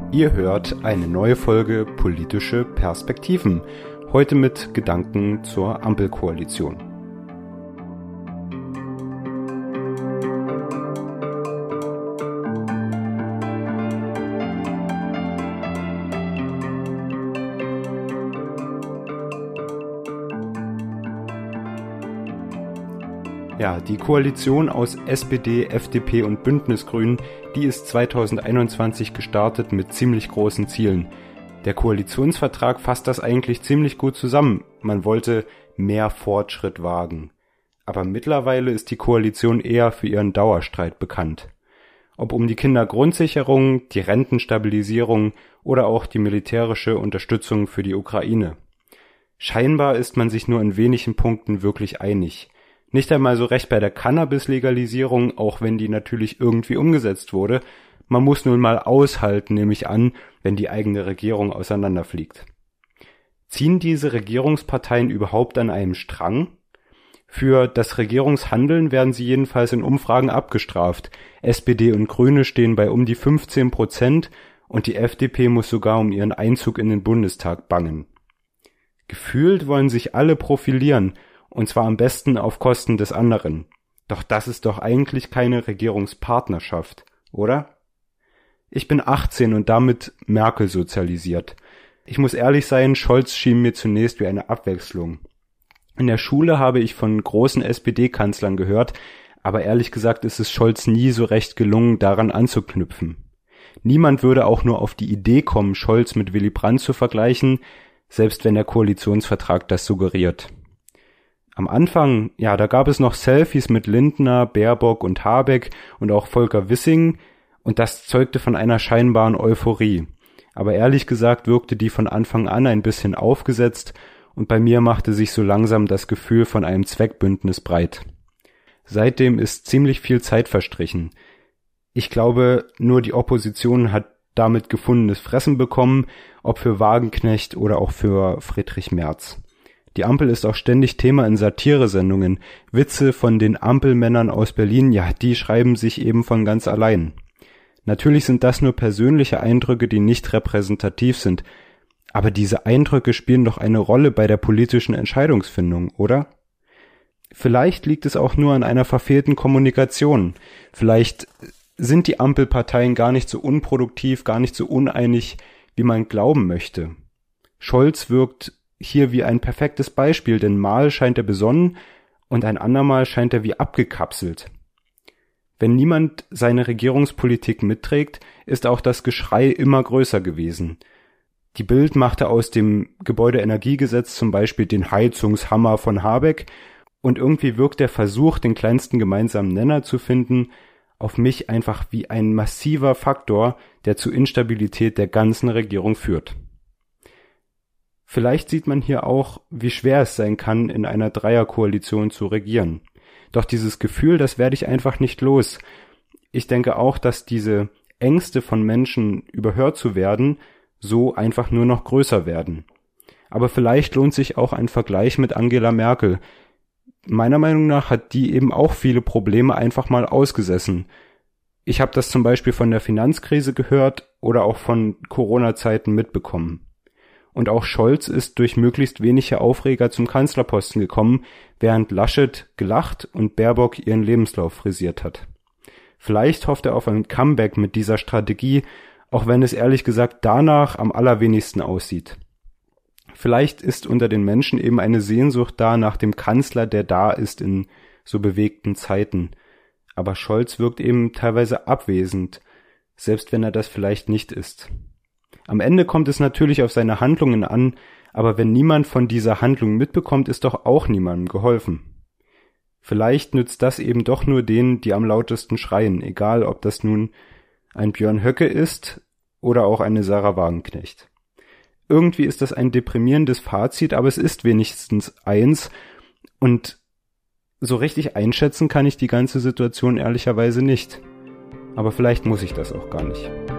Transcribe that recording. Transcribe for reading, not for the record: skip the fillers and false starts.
Ihr hört eine neue Folge Politische Perspektiven, heute mit Gedanken zur Ampelkoalition. Ja, die Koalition aus SPD, FDP und Bündnisgrünen, die ist 2021 gestartet mit ziemlich großen Zielen. Der Koalitionsvertrag fasst das eigentlich ziemlich gut zusammen. Man wollte mehr Fortschritt wagen. Aber mittlerweile ist die Koalition eher für ihren Dauerstreit bekannt. Ob um die Kindergrundsicherung, die Rentenstabilisierung oder auch die militärische Unterstützung für die Ukraine. Scheinbar ist man sich nur in wenigen Punkten wirklich einig. Nicht einmal so recht bei der Cannabis-Legalisierung, auch wenn die natürlich irgendwie umgesetzt wurde. Man muss nun mal aushalten, nehme ich an, wenn die eigene Regierung auseinanderfliegt. Ziehen diese Regierungsparteien überhaupt an einem Strang? Für das Regierungshandeln werden sie jedenfalls in Umfragen abgestraft. SPD und Grüne stehen bei um die 15% und die FDP muss sogar um ihren Einzug in den Bundestag bangen. Gefühlt wollen sich alle profilieren, und zwar am besten auf Kosten des anderen. Doch das ist doch eigentlich keine Regierungspartnerschaft, oder? Ich bin 18 und damit Merkel sozialisiert. Ich muss ehrlich sein, Scholz schien mir zunächst wie eine Abwechslung. In der Schule habe ich von großen SPD-Kanzlern gehört, aber ehrlich gesagt ist es Scholz nie so recht gelungen, daran anzuknüpfen. Niemand würde auch nur auf die Idee kommen, Scholz mit Willy Brandt zu vergleichen, selbst wenn der Koalitionsvertrag das suggeriert. Am Anfang, ja, da gab es noch Selfies mit Lindner, Baerbock und Habeck und auch Volker Wissing und das zeugte von einer scheinbaren Euphorie. Aber ehrlich gesagt wirkte die von Anfang an ein bisschen aufgesetzt und bei mir machte sich so langsam das Gefühl von einem Zweckbündnis breit. Seitdem ist ziemlich viel Zeit verstrichen. Ich glaube, nur die Opposition hat damit gefundenes Fressen bekommen, ob für Wagenknecht oder auch für Friedrich Merz. Die Ampel ist auch ständig Thema in Satiresendungen. Witze von den Ampelmännern aus Berlin, ja, die schreiben sich eben von ganz allein. Natürlich sind das nur persönliche Eindrücke, die nicht repräsentativ sind. Aber diese Eindrücke spielen doch eine Rolle bei der politischen Entscheidungsfindung, oder? Vielleicht liegt es auch nur an einer verfehlten Kommunikation. Vielleicht sind die Ampelparteien gar nicht so unproduktiv, gar nicht so uneinig, wie man glauben möchte. Scholz wirkt hier wie ein perfektes Beispiel, denn mal scheint er besonnen und ein andermal scheint er wie abgekapselt. Wenn niemand seine Regierungspolitik mitträgt, ist auch das Geschrei immer größer gewesen. Die Bild machte aus dem Gebäudeenergiegesetz zum Beispiel den Heizungshammer von Habeck und irgendwie wirkt der Versuch, den kleinsten gemeinsamen Nenner zu finden, auf mich einfach wie ein massiver Faktor, der zur Instabilität der ganzen Regierung führt. Vielleicht sieht man hier auch, wie schwer es sein kann, in einer Dreierkoalition zu regieren. Doch dieses Gefühl, das werde ich einfach nicht los. Ich denke auch, dass diese Ängste von Menschen, überhört zu werden, so einfach nur noch größer werden. Aber vielleicht lohnt sich auch ein Vergleich mit Angela Merkel. Meiner Meinung nach hat die eben auch viele Probleme einfach mal ausgesessen. Ich habe das zum Beispiel von der Finanzkrise gehört oder auch von Corona-Zeiten mitbekommen. Und auch Scholz ist durch möglichst wenige Aufreger zum Kanzlerposten gekommen, während Laschet gelacht und Baerbock ihren Lebenslauf frisiert hat. Vielleicht hofft er auf ein Comeback mit dieser Strategie, auch wenn es ehrlich gesagt danach am allerwenigsten aussieht. Vielleicht ist unter den Menschen eben eine Sehnsucht da nach dem Kanzler, der da ist in so bewegten Zeiten. Aber Scholz wirkt eben teilweise abwesend, selbst wenn er das vielleicht nicht ist. Am Ende kommt es natürlich auf seine Handlungen an, aber wenn niemand von dieser Handlung mitbekommt, ist doch auch niemandem geholfen. Vielleicht nützt das eben doch nur denen, die am lautesten schreien, egal ob das nun ein Björn Höcke ist oder auch eine Sarah Wagenknecht. Irgendwie ist das ein deprimierendes Fazit, aber es ist wenigstens eins und so richtig einschätzen kann ich die ganze Situation ehrlicherweise nicht. Aber vielleicht muss ich das auch gar nicht.